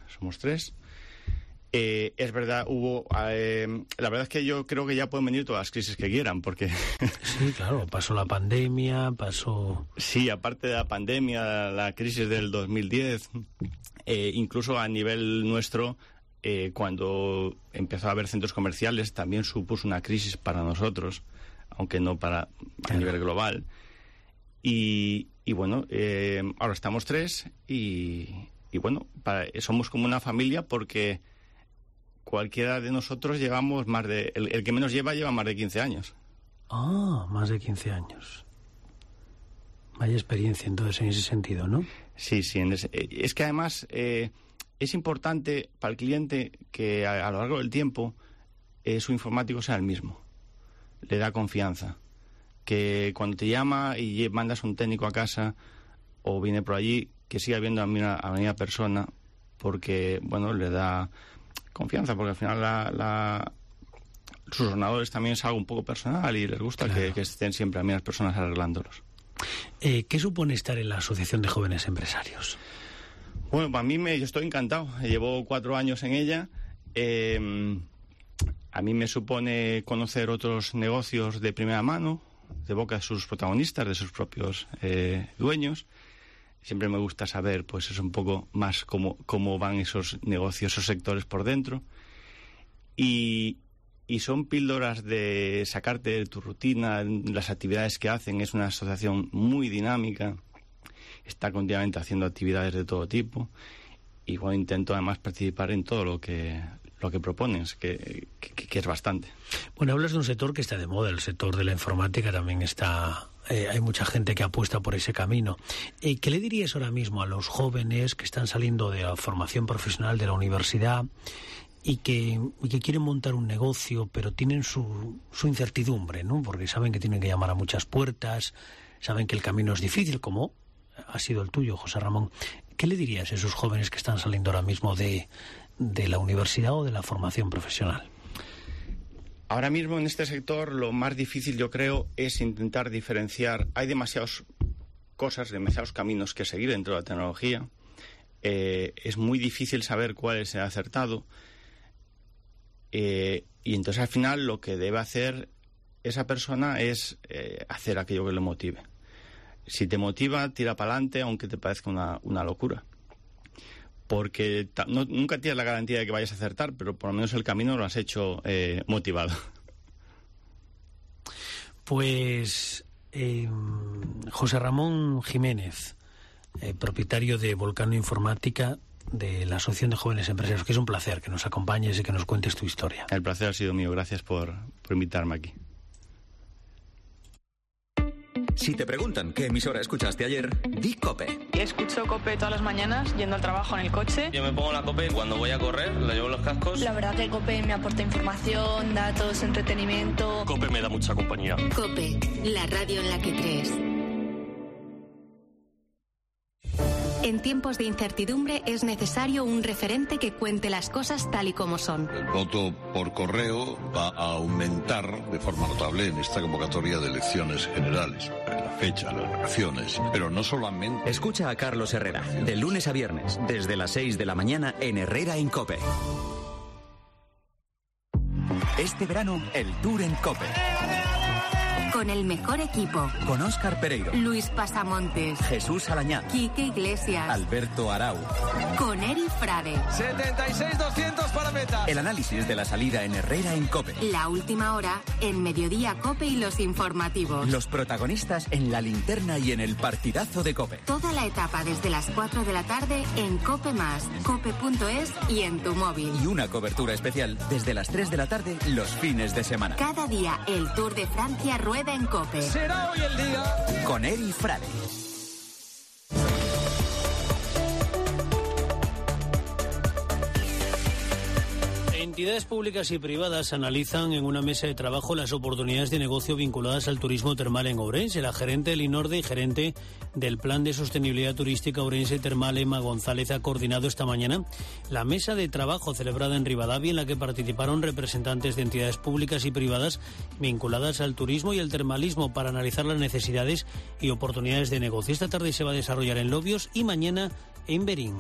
Es verdad, la verdad es que yo creo que ya pueden venir todas las crisis que quieran, porque... Sí, claro, pasó la pandemia, Sí, aparte de la pandemia, la crisis del 2010, incluso a nivel nuestro, cuando empezó a haber centros comerciales, también supuso una crisis para nosotros, aunque no a nivel global. Y bueno, ahora estamos 3 y bueno, somos como una familia, porque cualquiera de nosotros llevamos el que menos lleva más de 15 años. Ah, más de 15 años. Vaya experiencia entonces en ese sentido, ¿no? Sí, es que además es importante para el cliente que a lo largo del tiempo su informático sea el mismo. Le da confianza. Que cuando te llama y mandas un técnico a casa o viene por allí, que siga viendo a la misma persona, porque, bueno, le da confianza, porque al final sus ordenadores también es algo un poco personal y les gusta, claro, que estén siempre a mismas personas arreglándolos. ¿Qué supone estar en la Asociación de Jóvenes Empresarios? Bueno, para mí yo estoy encantado. Llevo 4 años en ella. A mí me supone conocer otros negocios de primera mano, de boca de sus protagonistas, de sus propios dueños. Siempre me gusta saber, pues, es un poco más cómo van esos negocios, esos sectores por dentro. Y y son píldoras de sacarte de tu rutina, las actividades que hacen. Es una asociación muy dinámica, está continuamente haciendo actividades de todo tipo, y bueno, intento además participar en todo lo que propones, que es bastante. Bueno, hablas de un sector que está de moda, el sector de la informática también está... hay mucha gente que apuesta por ese camino. ¿Qué le dirías ahora mismo a los jóvenes que están saliendo de la formación profesional de la universidad y que quieren montar un negocio, pero tienen su incertidumbre, ¿no? Porque saben que tienen que llamar a muchas puertas, saben que el camino es difícil, como ha sido el tuyo, José Ramón? ¿Qué le dirías a esos jóvenes que están saliendo ahora mismo de la universidad o de la formación profesional? Ahora mismo en este sector lo más difícil, yo creo, es intentar diferenciar. Hay demasiadas cosas, demasiados caminos que seguir dentro de la tecnología. Es muy difícil saber cuál es el acertado. Y entonces al final lo que debe hacer esa persona es hacer aquello que le motive. Si te motiva, tira para adelante, aunque te parezca una locura. Porque nunca tienes la garantía de que vayas a acertar, pero por lo menos el camino lo has hecho motivado. Pues José Ramón Jiménez, propietario de Volcano Informática, de la Asociación de Jóvenes Empresarios, que es un placer que nos acompañes y que nos cuentes tu historia. El placer ha sido mío, gracias por invitarme aquí. Si te preguntan qué emisora escuchaste ayer, di COPE. Escucho COPE todas las mañanas, yendo al trabajo en el coche. Yo me pongo la COPE cuando voy a correr, la llevo en los cascos. La verdad que COPE me aporta información, datos, entretenimiento. COPE me da mucha compañía. COPE, la radio en la que crees. En tiempos de incertidumbre es necesario un referente que cuente las cosas tal y como son. El voto por correo va a aumentar de forma notable en esta convocatoria de elecciones generales. La fecha, las vacaciones, pero no solamente... Escucha a Carlos Herrera, de lunes a viernes, desde las 6 de la mañana en Herrera en COPE. Este verano, el Tour en COPE. Con el mejor equipo. Con Óscar Pereiro, Luis Pasamontes, Jesús Alañá, Quique Iglesias, Alberto Arau. Con Eri Frade. 76-200 para meta. El análisis de la salida en Herrera en COPE. La última hora en Mediodía COPE y los informativos. Los protagonistas en la linterna y en el partidazo de COPE. Toda la etapa desde las 4 de la tarde en COPE+, cope.es y en tu móvil. Y una cobertura especial desde las 3 de la tarde los fines de semana. Cada día el Tour de Francia rueda en COPE. Será hoy el día. Con Eri Frade. Entidades públicas y privadas analizan en una mesa de trabajo las oportunidades de negocio vinculadas al turismo termal en Ourense. La gerente del INORDE y gerente del Plan de Sostenibilidad Turística Ourense Termal, Emma González, ha coordinado esta mañana la mesa de trabajo celebrada en Rivadavia, en la que participaron representantes de entidades públicas y privadas vinculadas al turismo y el termalismo para analizar las necesidades y oportunidades de negocio. Esta tarde se va a desarrollar en Lobios y mañana en Berín.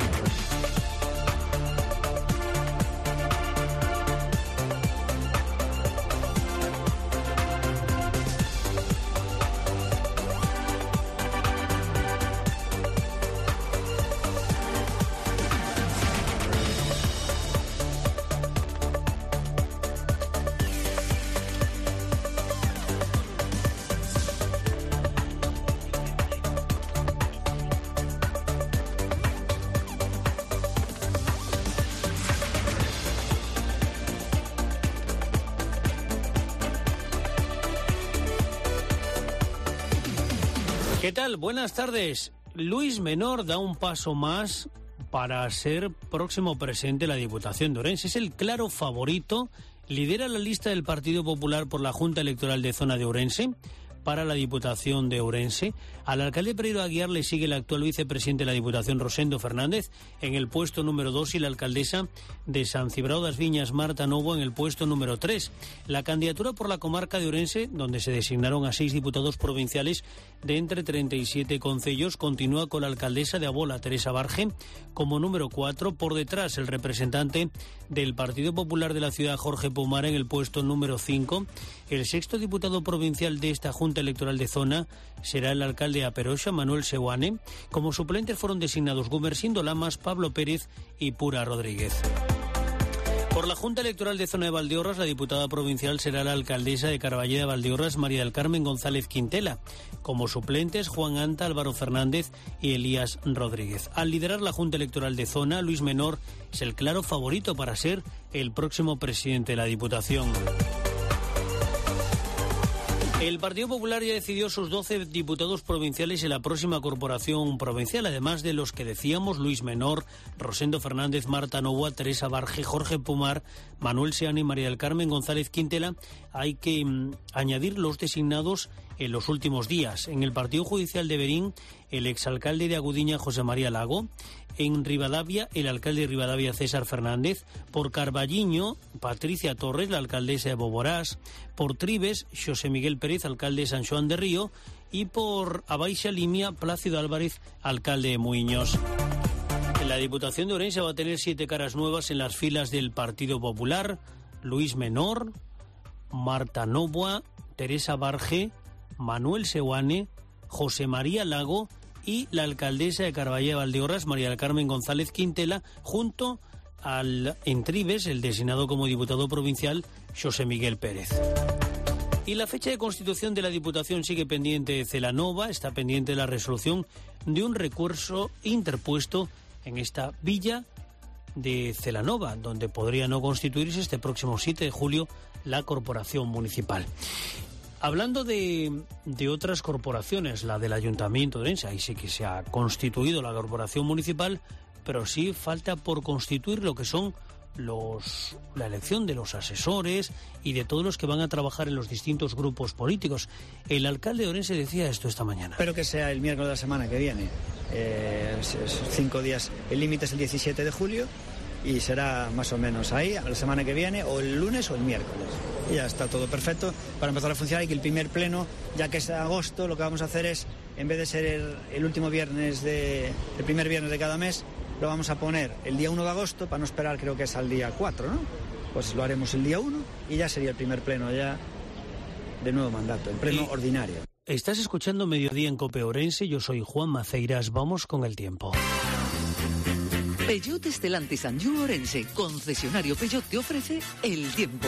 ¿Qué tal? Buenas tardes. Luis Menor da un paso más para ser próximo presidente de la Diputación de Ourense. Es el claro favorito, lidera la lista del Partido Popular por la Junta Electoral de Zona de Ourense para la Diputación de Ourense. Al alcalde Pereiro Aguiar le sigue el actual vicepresidente de la Diputación, Rosendo Fernández, en el puesto número 2 y la alcaldesa de San Cibrao das Viñas, Marta Novo, en el puesto número 3. La candidatura por la comarca de Ourense, donde se designaron a 6 diputados provinciales de entre 37 concellos, continúa con la alcaldesa de Abola, Teresa Barge, como número 4. Por detrás, el representante del Partido Popular de la ciudad, Jorge Pomar, en el puesto número 5. El sexto diputado provincial de esta Junta Electoral de Zona será el alcalde de Aperoxa, Manuel Seoane. Como suplentes fueron designados Gumersindo Lamas, Pablo Pérez y Pura Rodríguez. Por la Junta Electoral de Zona de Valdeorras, la diputada provincial será la alcaldesa de Carballeda de Valdeorras, María del Carmen González Quintela. Como suplentes, Juan Anta, Álvaro Fernández y Elías Rodríguez. Al liderar la Junta Electoral de Zona, Luis Menor es el claro favorito para ser el próximo presidente de la Diputación. El Partido Popular ya decidió sus 12 diputados provinciales en la próxima corporación provincial, además de los que decíamos: Luis Menor, Rosendo Fernández, Marta Novoa, Teresa Barge, Jorge Pumar, Manuel Seana y María del Carmen González Quintela. Hay que añadir los designados en los últimos días. En el Partido Judicial de Berín, el exalcalde de Agudiña, José María Lago. En Ribadavia, el alcalde de Ribadavia, César Fernández. Por Carballiño, Patricia Torres, la alcaldesa de Boborás. Por Tribes, José Miguel Pérez, alcalde de San Xoán de Río. Y por Abaixa Limia, Plácido Álvarez, alcalde de Muiños. La Diputación de Ourense va a tener 7 caras nuevas en las filas del Partido Popular: Luis Menor, Marta Novoa, Teresa Barge, Manuel Seoane, José María Lago y la alcaldesa de Carballeda de Valdeorras, María del Carmen González Quintela, junto al en Tribes, el designado como diputado provincial, José Miguel Pérez. Y la fecha de constitución de la Diputación sigue pendiente de Celanova. Está pendiente de la resolución de un recurso interpuesto en esta villa de Celanova, donde podría no constituirse este próximo 7 de julio la corporación municipal. Hablando de otras corporaciones, la del Ayuntamiento de Ourense, ahí sí que se ha constituido la corporación municipal, pero sí falta por constituir lo que son la elección de los asesores y de todos los que van a trabajar en los distintos grupos políticos. El alcalde de Ourense decía esto esta mañana. Espero que sea el miércoles de la semana que viene. 5 días, el límite es el 17 de julio y será más o menos ahí, la semana que viene, o el lunes o el miércoles. Y ya está todo perfecto para empezar a funcionar, y que el primer pleno, ya que es agosto, lo que vamos a hacer es, en vez de ser el último viernes el primer viernes de cada mes, lo vamos a poner el día 1 de agosto, para no esperar, creo que es al día 4, ¿no? Pues lo haremos el día 1 y ya sería el primer pleno ya de nuevo mandato, el pleno ordinario. Estás escuchando Mediodía en COPE Ourense, yo soy Juan Maceiras, vamos con el tiempo. Peugeot Stellantis Anjou Ourense, concesionario Peugeot, te ofrece el tiempo.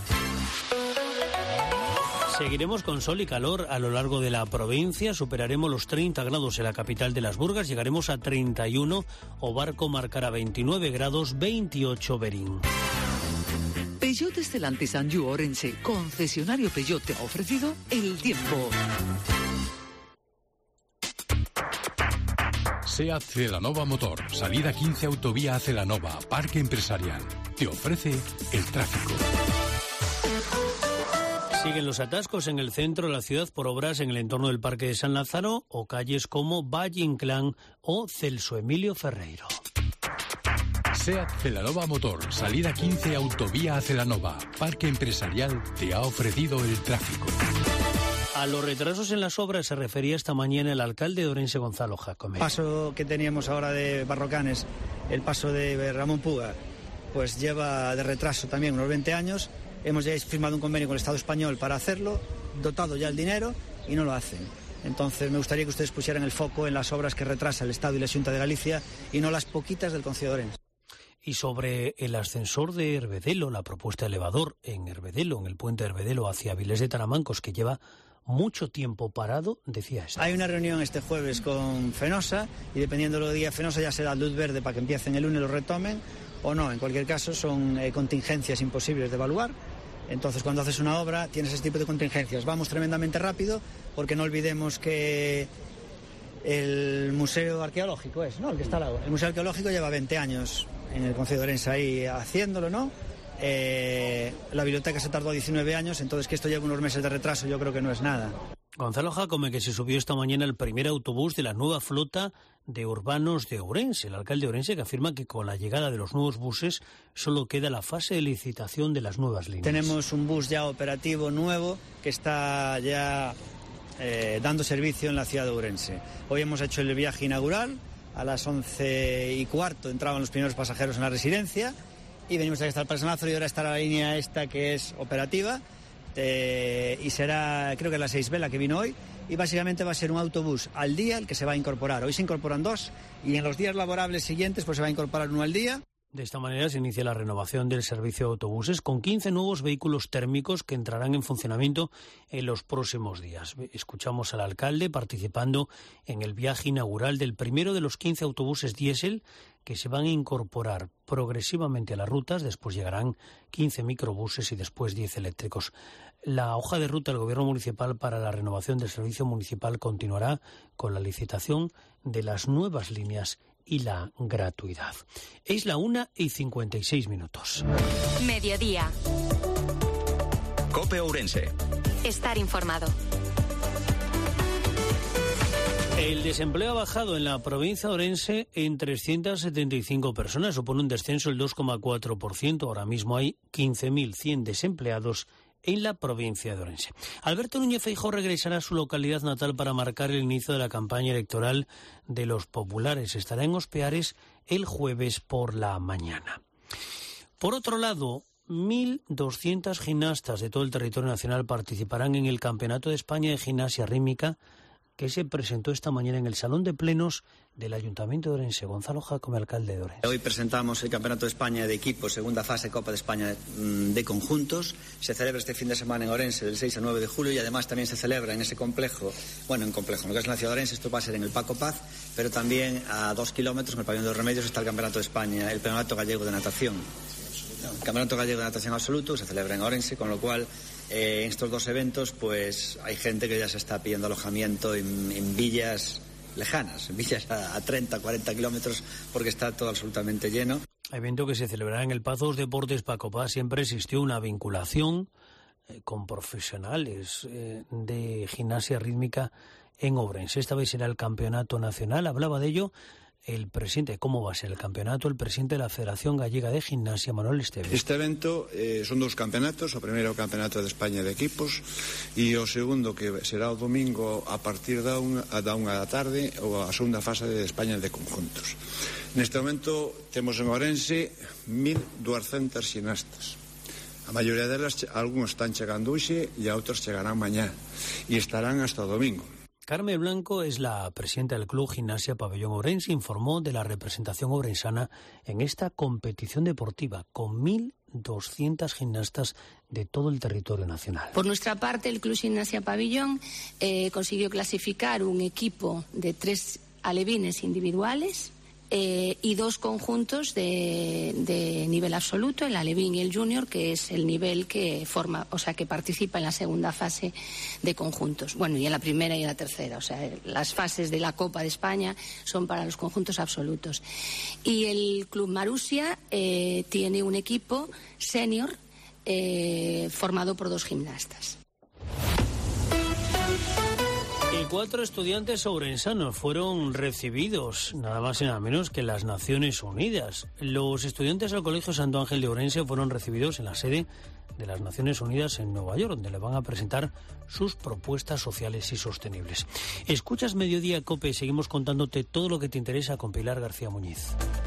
Seguiremos con sol y calor a lo largo de la provincia. Superaremos los 30 grados en la capital de Las Burgas. Llegaremos a 31. Obarco marcará 29 grados, 28 Berín. Peugeot Stellantis Anjou Ourense, concesionario Peugeot, te ha ofrecido el tiempo. SEAT Celanova Motor, salida 15 autovía a Celanova, parque empresarial. Te ofrece el tráfico. Siguen los atascos en el centro de la ciudad por obras en el entorno del Parque de San Lázaro o calles como Valle Inclán o Celso Emilio Ferreiro. SEAT Celanova Motor, salida 15 autovía a Celanova, parque empresarial, te ha ofrecido el tráfico. A los retrasos en las obras se refería esta mañana el alcalde de Ourense, Gonzalo Jacome. El paso que teníamos ahora de Barrocanes, el paso de Ramón Puga, pues lleva de retraso también unos 20 años. Hemos ya firmado un convenio con el Estado español para hacerlo, dotado ya el dinero, y no lo hacen. Entonces me gustaría que ustedes pusieran el foco en las obras que retrasa el Estado y la Xunta de Galicia y no las poquitas del Concello de Ourense. Y sobre el ascensor de Herbedelo, la propuesta de elevador en Herbedelo, en el puente de Herbedelo hacia Vilés de Taramancos, que lleva mucho tiempo parado, decía esto. Hay una reunión este jueves con Fenosa y dependiendo de lo que diga Fenosa ya se da luz verde para que empiecen el lunes y lo retomen o no. En cualquier caso son contingencias imposibles de evaluar. Entonces cuando haces una obra tienes ese tipo de contingencias. Vamos tremendamente rápido porque no olvidemos que el Museo Arqueológico el que está al lado. El Museo Arqueológico lleva 20 años en el Concello de Ourense ahí haciéndolo, ¿no? La biblioteca se tardó 19 años, entonces que esto lleve unos meses de retraso yo creo que no es nada. Gonzalo Jacome, que se subió esta mañana el primer autobús de la nueva flota de urbanos de Ourense. El alcalde de Ourense que afirma que con la llegada de los nuevos buses solo queda la fase de licitación de las nuevas líneas. Tenemos un bus ya operativo nuevo que está ya dando servicio en la ciudad de Ourense. Hoy hemos hecho el viaje inaugural, a las 11:15 entraban los primeros pasajeros en la residencia y venimos hasta el Parque San Lázaro y ahora está la línea esta que es operativa y será, creo que la 6B la que vino hoy, y básicamente va a ser un autobús al día el que se va a incorporar. Hoy se incorporan 2 y en los días laborables siguientes pues se va a incorporar uno al día. De esta manera se inicia la renovación del servicio de autobuses con 15 nuevos vehículos térmicos que entrarán en funcionamiento en los próximos días. Escuchamos al alcalde participando en el viaje inaugural del primero de los 15 autobuses diésel que se van a incorporar progresivamente a las rutas. Después llegarán 15 microbuses y después 10 eléctricos. La hoja de ruta del Gobierno municipal para la renovación del servicio municipal continuará con la licitación de las nuevas líneas y la gratuidad. Es la 1:56. Mediodía. COPE Ourense. Estar informado. El desempleo ha bajado en la provincia de Ourense en 375 personas, supone un descenso del 2,4%. Ahora mismo hay 15.100 desempleados en la provincia de Ourense. Alberto Núñez Feijóo regresará a su localidad natal para marcar el inicio de la campaña electoral de los populares. Estará en Ospeares el jueves por la mañana. Por otro lado, 1.200 gimnastas de todo el territorio nacional participarán en el Campeonato de España de Gimnasia Rítmica que se presentó esta mañana en el Salón de Plenos del Ayuntamiento de Ourense. Gonzalo Jacome, alcalde de Ourense. Hoy presentamos el Campeonato de España de Equipos, segunda fase Copa de España de Conjuntos. Se celebra este fin de semana en Ourense del 6 al 9 de julio y además también se celebra en ese complejo, en lo que es la ciudad de Ourense, esto va a ser en el Paco Paz, pero también a 2 kilómetros, en el Pabellón de los Remedios, está el Campeonato de España, el Campeonato Gallego de Natación. El Campeonato Gallego de Natación Absoluto se celebra en Ourense, con lo cual en estos dos eventos pues hay gente que ya se está pidiendo alojamiento en villas lejanas, en villas a 30, 40 kilómetros, porque está todo absolutamente lleno. Evento que se celebrará en el Pazos Deportes Paco Paz. Siempre existió una vinculación con profesionales de gimnasia rítmica en Ourense. Esta vez será el campeonato nacional. Hablaba de ello el presidente, ¿cómo va a ser el campeonato? El presidente de la Federación Gallega de Gimnasia, Manuel Esteves. Este evento son dos campeonatos, o primeiro Campeonato de España de Equipos e o segundo que será o domingo a partir da 1 da tarde ou a segunda fase de España de Conjuntos. Neste momento temos en Ourense 1.200 ximnastas. A maioría delas, algúns están chegando hoxe e a outros chegarán mañá e estarán hasta o domingo. Carmen Blanco es la presidenta del Club Gimnasia Pabellón Ourense. Informó de la representación ourensana en esta competición deportiva con 1.200 gimnastas de todo el territorio nacional. Por nuestra parte, el Club Gimnasia Pabellón consiguió clasificar un equipo de 3 alevines individuales y 2 conjuntos de nivel absoluto, el alevín y el junior, que es el nivel que forma, o sea, que participa en la segunda fase de conjuntos. Bueno, y en la primera y en la tercera, o sea, las fases de la Copa de España son para los conjuntos absolutos. Y el Club Marusia tiene un equipo senior formado por 2 gimnastas. Y 4 estudiantes ourensanos fueron recibidos, nada más y nada menos que en las Naciones Unidas. Los estudiantes del Colegio Santo Ángel de Ourense fueron recibidos en la sede de las Naciones Unidas en Nueva York, donde le van a presentar sus propuestas sociales y sostenibles. Escuchas Mediodía COPE, seguimos contándote todo lo que te interesa con Pilar García Muñiz.